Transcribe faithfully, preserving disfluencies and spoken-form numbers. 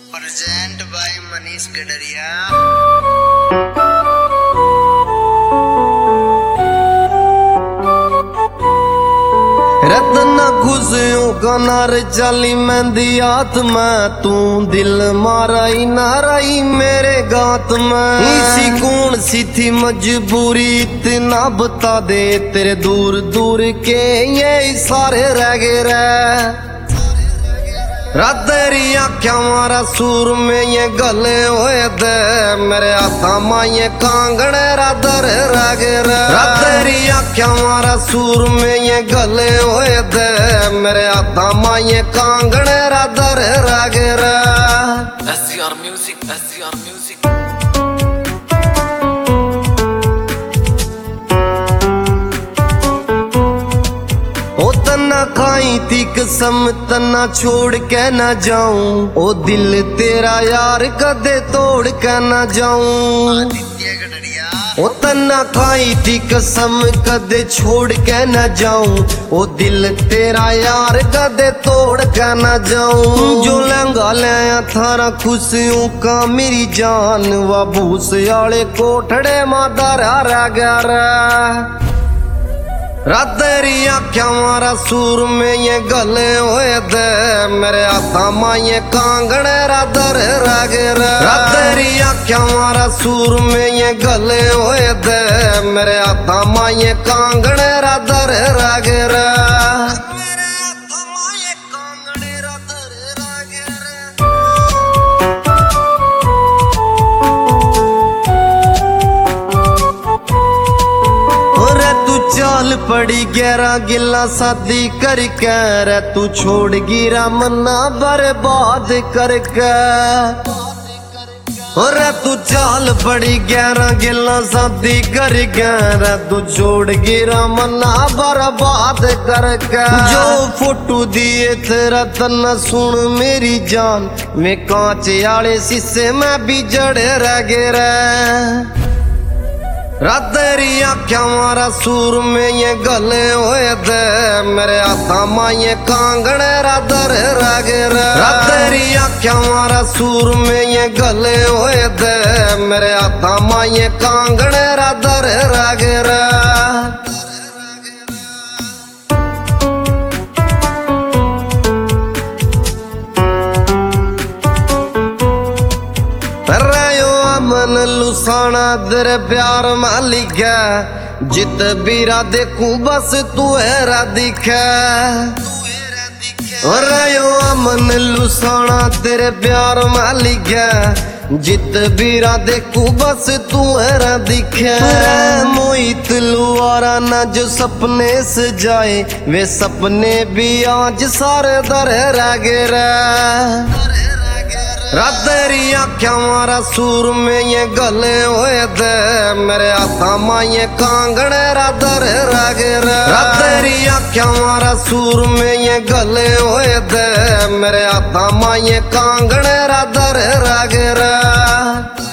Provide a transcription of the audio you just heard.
Present by Manish Gadariya. रतन खुशियों का नार चाली मेहंदी हाथ में, तू दिल माराई नाराई मेरे गात में। इसी कौन सी थी मजबूरी इतना बता दे, तेरे दूर दूर के ये इशारे रह गए रे। रात तेरी आख्या मारा सूर में ये गले होए दे, मेरे हाथा मां ये कांगड़े राधर रह गए रे। रात तेरी आख्या मारा सूर में ये गले होए दे, मेरे हाथा मां ये कांगड़े राधर रह गए रे। S C R Music, S C R Music। तना खाई थी कसम तना छोड़ के न जाऊं, ओ दिल तेरा यार कदे तोड़ के न जाऊं। आदित्य गडरिया। ओ तना खाई थी कसम कदे छोड़ के न जाऊं, ओ दिल तेरा यार कदे तोड़ के न जाऊं। जो लहंगा लिया थारा खुशियों का मेरी जान, वा भूस आले कोठड़े मादारा रह गया रे। रात तेरी आख्या मारा सूर में ये गले होए दे, मेरे हाथा मां ये कांगड़े राधर रह गए रे। रात तेरी आख्या मारा सूर में ये गले होए दे, मेरे हाथा मां ये कांगड़े राधर रह गए रे। मेरे हाथा मां ये कांगड़े राधर रह गए रे। चाल पड़ी गहरा गिला शादी करके रे, तू छोड़ गिरा मन्ना बर्बाद करके। और तू चाल पड़ी गहरा गिला शादी करके रे, तू छोड़ गिरा मन्ना बर्बाद करके। जो फोटो दिए तेरा तना सुन मेरी जान, मैं कांच आले शीशे में भी जड़े रह गए रे। रात तेरी आख्या मारा सूर में ये गले होए दे, मेरे हाथा मां ये कांगड़े राधर रह गए रे। रात तेरी आख्या मारा सूर में ये गले होए दे, मेरे हाथा मां ये कांगड़े राधर रह गए रे। मन लुसाना तेरे प्यार मालिक है, जित बीरा देखूं बस तू है दिखे। और मन लुसाना तेरे प्यार मालिक है, जित बीरा देखूं बस तू है दिखे। मोहित लुआरा न जो सपने सजाए, वे सपने भी आज सारे दर रह गए रे। रात तेरी आख्या मारा सूर में ये गले होए दे, मेरे हाथा मां ये कांगड़े राधर रह गए रे। रात तेरी आख्या मारा सूर में ये गले होए दे, मेरे हाथा मां ये कांगड़े राधर रह गए रे।